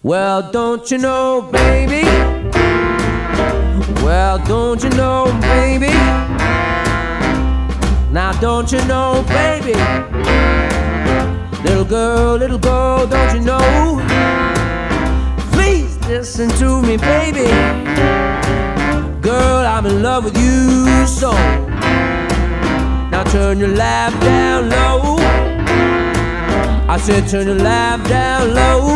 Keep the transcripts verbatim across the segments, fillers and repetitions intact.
Well, don't you know, baby? Well, don't you know, baby? Now, don't you know, baby? Little girl, little girl, don't you know? Please listen to me, baby. Girl, I'm in love with you so. Now turn your laugh down low. I said turn your laugh down low.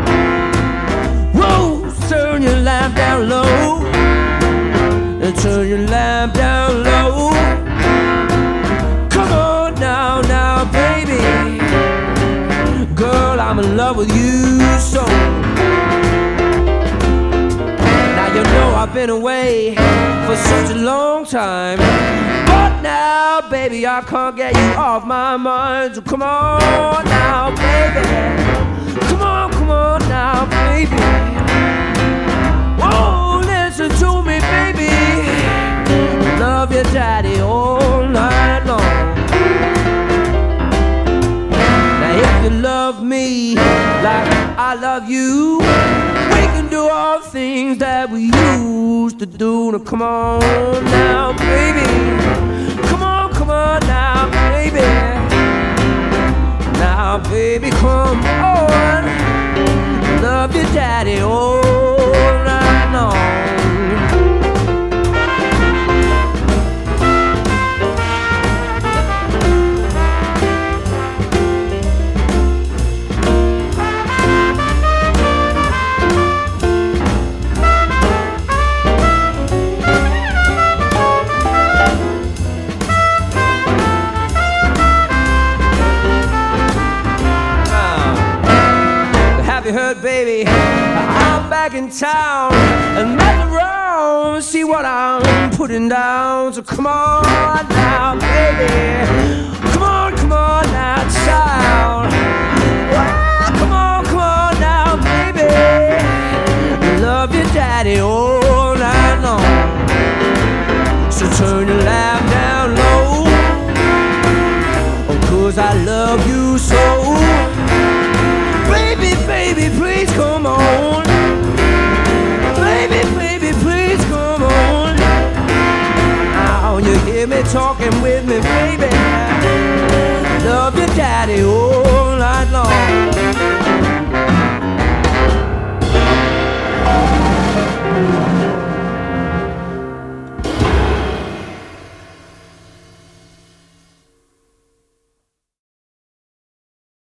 Whoa, turn your laugh down low. And turn your lamp down low. Come on now, now, baby. Girl, I'm in love with you so. Now you know I've been away for such a long time, but now, baby, I can't get you off my mind. So come on now, baby. Come on, come on now, baby. Whoa, listen to me, baby. Love your daddy all night long. Now if you love me like I love you, we can do all things that we used to do. Now come on now, baby. Come on, come on now, baby. Now, baby, come on. Love your daddy all night long. You heard, baby, I'm back in town and mess around, see what I'm putting down. So come on now, baby. Come on, come on now, child. Well, come on, come on now, baby. Love your daddy. Oh.